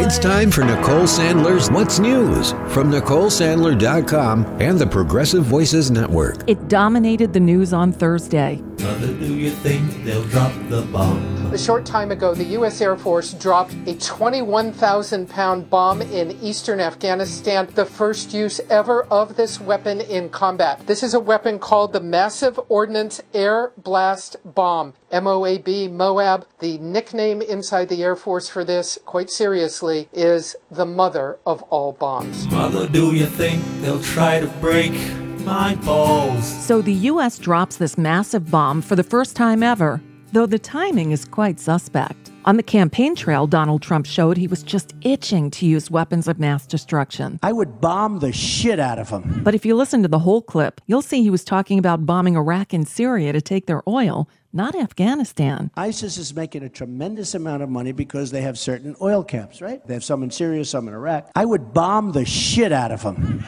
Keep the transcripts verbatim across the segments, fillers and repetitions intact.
It's time for Nicole Sandler's What's News from Nicole Sandler dot com and the Progressive Voices Network. It dominated the news on Thursday. Mother, do you think they'll drop the bomb? A short time ago, the U S Air Force dropped a twenty-one thousand pound bomb in eastern Afghanistan, the first use ever of this weapon in combat. This is a weapon called the Massive Ordnance Air Blast Bomb, M O A B, MOAB. The nickname inside the Air Force for this, quite seriously, is the mother of all bombs. Mother, do you think they'll try to break my balls? So the U S drops this massive bomb for the first time ever, though the timing is quite suspect. On the campaign trail, Donald Trump showed he was just itching to use weapons of mass destruction. I would bomb the shit out of them. But if you listen to the whole clip, you'll see he was talking about bombing Iraq and Syria to take their oil, not Afghanistan. ISIS is making a tremendous amount of money because they have certain oil camps, right? They have some in Syria, some in Iraq. I would bomb the shit out of them.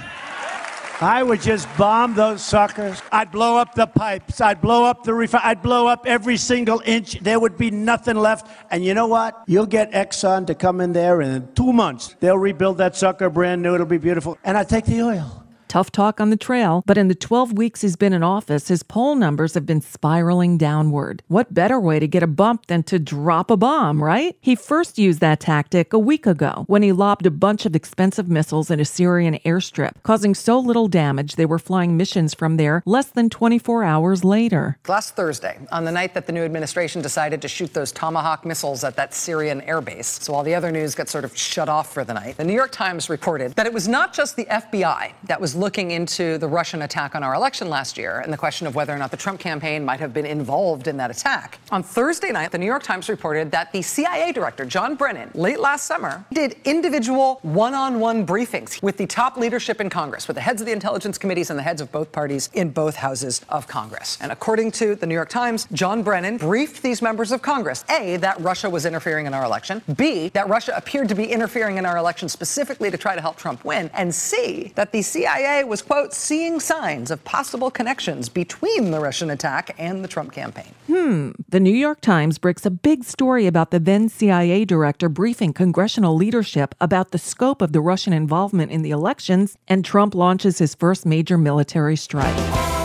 I would just bomb those suckers. I'd blow up the pipes. I'd blow up the refinery. I'd blow up every single inch. There would be nothing left. And you know what? You'll get Exxon to come in there, and in two months, they'll rebuild that sucker brand new. It'll be beautiful. And I'd take the oil. Tough talk on the trail, but in the twelve weeks he's been in office, his poll numbers have been spiraling downward. What better way to get a bump than to drop a bomb, right? He first used that tactic a week ago when he lobbed a bunch of expensive missiles in a Syrian airstrip, causing so little damage they were flying missions from there less than twenty-four hours later. Last Thursday, on the night that the new administration decided to shoot those Tomahawk missiles at that Syrian airbase, so all the other news got sort of shut off for the night, the New York Times reported that it was not just the F B I that was looking into the Russian attack on our election last year and the question of whether or not the Trump campaign might have been involved in that attack. On Thursday night, the New York Times reported that the C I A director, John Brennan, late last summer, did individual one-on-one briefings with the top leadership in Congress, with the heads of the intelligence committees and the heads of both parties in both houses of Congress. And according to the New York Times, John Brennan briefed these members of Congress, A, that Russia was interfering in our election, B, that Russia appeared to be interfering in our election specifically to try to help Trump win, and C, that the C I A was, quote, seeing signs of possible connections between the Russian attack and the Trump campaign. Hmm. The New York Times breaks a big story about the then C I A director briefing congressional leadership about the scope of the Russian involvement in the elections, and Trump launches his first major military strike.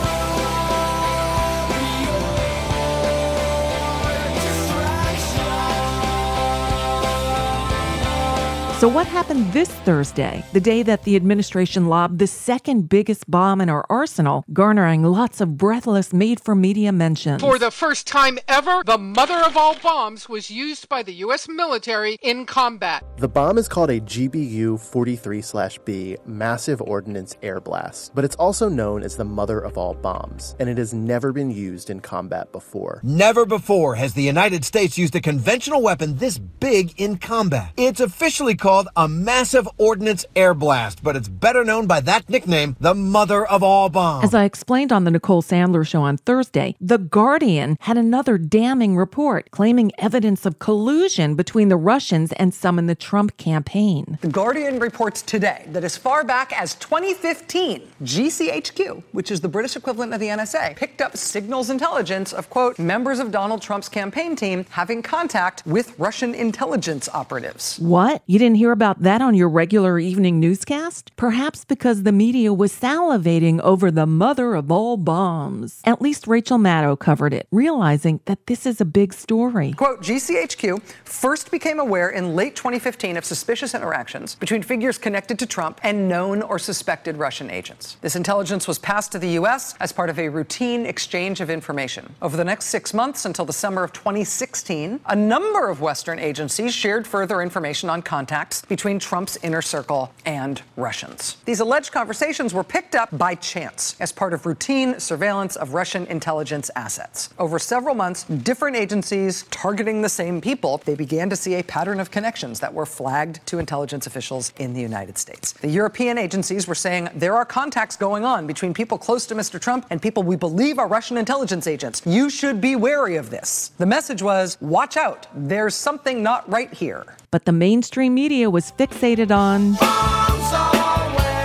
So what happened this Thursday, the day that the administration lobbed the second biggest bomb in our arsenal, garnering lots of breathless made-for-media mentions? For the first time ever, the mother of all bombs was used by the U S military in combat. The bomb is called a G B U forty-three B Massive Ordnance Air Blast, but it's also known as the mother of all bombs, and it has never been used in combat before. Never before has the United States used a conventional weapon this big in combat. It's officially called called a Massive Ordnance Air Blast, but it's better known by that nickname, the mother of all bombs. As I explained on the Nicole Sandler Show on Thursday, The Guardian had another damning report claiming evidence of collusion between the Russians and some in the Trump campaign. The Guardian reports today that as far back as twenty fifteen, G C H Q, which is the British equivalent of the N S A, picked up signals intelligence of, quote, members of Donald Trump's campaign team having contact with Russian intelligence operatives. What? You didn't hear about that on your regular evening newscast? Perhaps because the media was salivating over the mother of all bombs. At least Rachel Maddow covered it, realizing that this is a big story. Quote, G C H Q first became aware in late twenty fifteen of suspicious interactions between figures connected to Trump and known or suspected Russian agents. This intelligence was passed to the U S as part of a routine exchange of information. Over the next six months until the summer of twenty sixteen, a number of Western agencies shared further information on contacts between Trump's inner circle and Russians. These alleged conversations were picked up by chance as part of routine surveillance of Russian intelligence assets. Over several months, different agencies targeting the same people, they began to see a pattern of connections that were flagged to intelligence officials in the United States. The European agencies were saying there are contacts going on between people close to Mister Trump and people we believe are Russian intelligence agents. You should be wary of this. The message was, watch out, there's something not right here. But the mainstream media was fixated on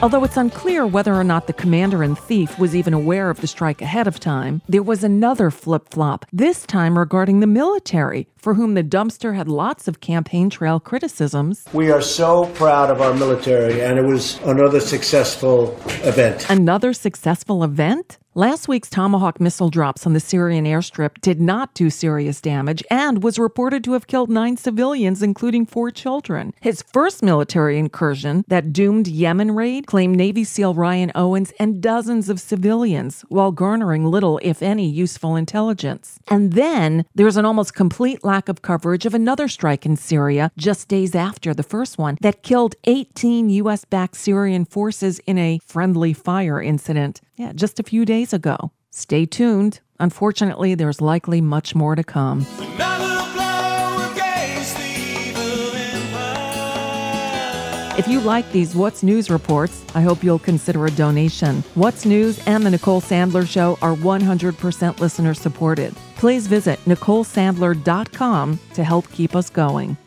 Although it's unclear whether or not the commander and thief was even aware of the strike ahead of time, there was another flip-flop, this time regarding the military, for whom the dumpster had lots of campaign trail criticisms. We are so proud of our military, and it was another successful event. Another successful event? Last week's Tomahawk missile drops on the Syrian airstrip did not do serious damage and was reported to have killed nine civilians, including four children. His first military incursion, that doomed Yemen raid, claimed Navy SEAL Ryan Owens and dozens of civilians, while garnering little, if any, useful intelligence. And then there's an almost complete lack of coverage of another strike in Syria just days after the first one that killed eighteen U S-backed Syrian forces in a friendly fire incident. Yeah, just a few days ago. Stay tuned. Unfortunately, there's likely much more to come. If you like these What's News reports, I hope you'll consider a donation. What's News and The Nicole Sandler Show are one hundred percent listener supported. Please visit Nicole Sandler dot com to help keep us going.